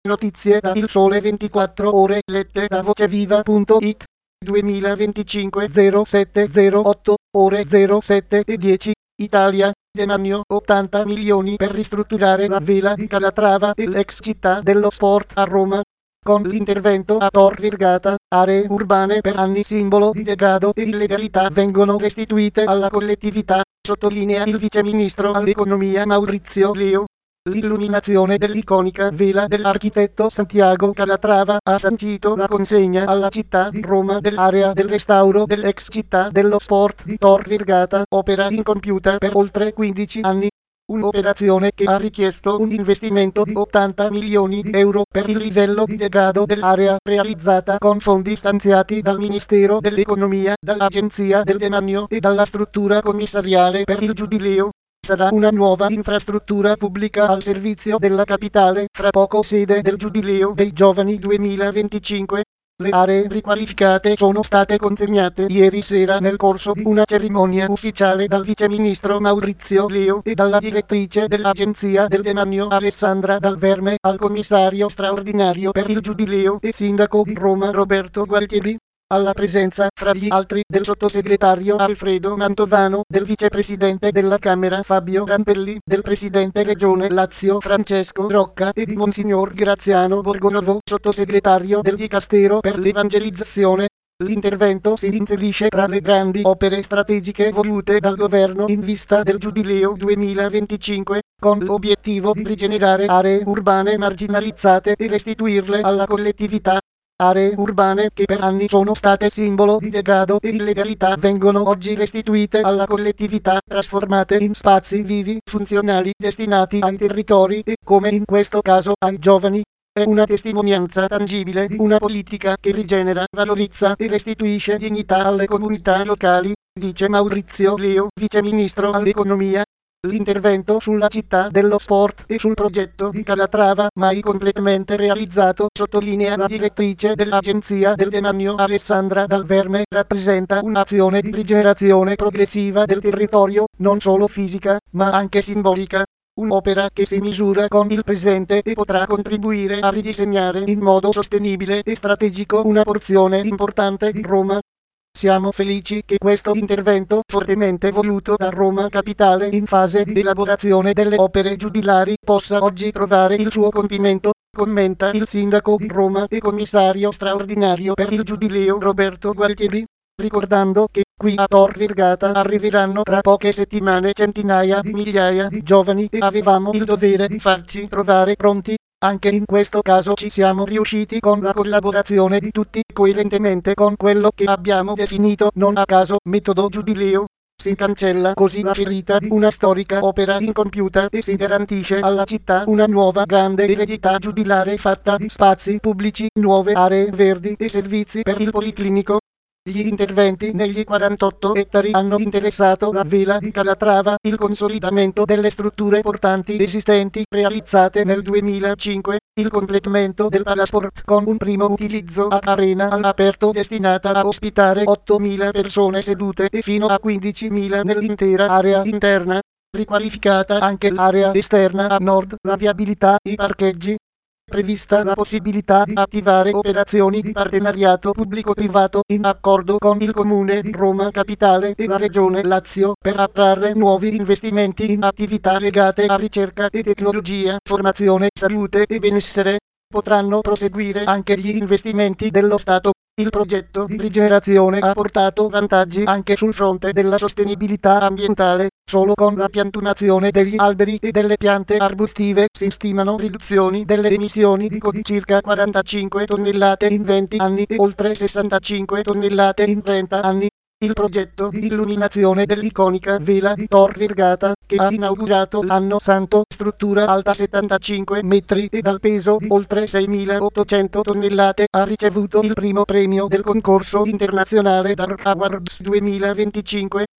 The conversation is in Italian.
Notizie da Il Sole 24 Ore lette da voceviva.it 2025 0708 ore 07:10 Italia, demanio 80 milioni per ristrutturare la Vela di Calatrava e l'ex città dello sport a Roma. Con l'intervento a Tor Vergata, aree urbane per anni simbolo di degrado e illegalità vengono restituite alla collettività, sottolinea il viceministro all'economia Maurizio Leo. L'illuminazione dell'iconica Vela dell'architetto Santiago Calatrava ha sancito la consegna alla città di Roma dell'area del restauro dell'ex città dello sport di Tor Vergata, opera incompiuta per oltre 15 anni. Un'operazione che ha richiesto un investimento di 80 milioni di euro per il livello di degrado dell'area, realizzata con fondi stanziati dal Ministero dell'Economia, dall'Agenzia del Demanio e dalla struttura commissariale per il Giubileo. Sarà una nuova infrastruttura pubblica al servizio della capitale, fra poco sede del Giubileo dei Giovani 2025. Le aree riqualificate sono state consegnate ieri sera nel corso di una cerimonia ufficiale dal viceministro Maurizio Leo e dalla direttrice dell'Agenzia del Demanio Alessandra Dal Verme al commissario straordinario per il Giubileo e sindaco di Roma Roberto Gualtieri. Alla presenza, fra gli altri, del sottosegretario Alfredo Mantovano, del vicepresidente della Camera Fabio Rampelli, del presidente Regione Lazio Francesco Rocca e di Monsignor Graziano Borgonovo, sottosegretario del Dicastero per l'Evangelizzazione. L'intervento si inserisce tra le grandi opere strategiche volute dal governo in vista del Giubileo 2025, con l'obiettivo di rigenerare aree urbane marginalizzate e restituirle alla collettività. Aree urbane che per anni sono state simbolo di degrado e illegalità vengono oggi restituite alla collettività, trasformate in spazi vivi, funzionali, destinati ai territori e, come in questo caso, ai giovani. È una testimonianza tangibile di una politica che rigenera, valorizza e restituisce dignità alle comunità locali, dice Maurizio Leo, viceministro all'economia. L'intervento sulla città dello sport e sul progetto di Calatrava, mai completamente realizzato, sottolinea la direttrice dell'Agenzia del Demanio Alessandra Dal Verme, rappresenta un'azione di rigenerazione progressiva del territorio, non solo fisica, ma anche simbolica. Un'opera che si misura con il presente e potrà contribuire a ridisegnare in modo sostenibile e strategico una porzione importante di Roma. Siamo felici che questo intervento, fortemente voluto da Roma Capitale in fase di elaborazione delle opere giubilari, possa oggi trovare il suo compimento, commenta il sindaco di Roma e commissario straordinario per il Giubileo Roberto Gualtieri, ricordando che qui a Tor Vergata arriveranno tra poche settimane centinaia di migliaia di giovani e avevamo il dovere di farci trovare pronti. Anche in questo caso ci siamo riusciti con la collaborazione di tutti, coerentemente con quello che abbiamo definito, non a caso, metodo Giubileo. Si cancella così la ferita di una storica opera incompiuta e si garantisce alla città una nuova grande eredità giubilare fatta di spazi pubblici, nuove aree verdi e servizi per il policlinico. Gli interventi negli 48 ettari hanno interessato la Vela di Calatrava, il consolidamento delle strutture portanti esistenti realizzate nel 2005, il completamento del Palasport con un primo utilizzo a arena all'aperto destinata a ospitare 8.000 persone sedute e fino a 15.000 nell'intera area interna. Riqualificata anche l'area esterna a nord, la viabilità, i parcheggi. Prevista la possibilità di attivare operazioni di partenariato pubblico-privato in accordo con il Comune di Roma Capitale e la Regione Lazio per attrarre nuovi investimenti in attività legate a ricerca e tecnologia, formazione, salute e benessere. Potranno proseguire anche gli investimenti dello Stato. Il progetto di rigenerazione ha portato vantaggi anche sul fronte della sostenibilità ambientale. Solo con la piantumazione degli alberi e delle piante arbustive si stimano riduzioni delle emissioni di circa 45 tonnellate in 20 anni e oltre 65 tonnellate in 30 anni. Il progetto di illuminazione dell'iconica Vela di Tor Vergata, che ha inaugurato l'anno santo, struttura alta 75 metri e dal peso di oltre 6.800 tonnellate, ha ricevuto il primo premio del concorso internazionale Dark Awards 2025.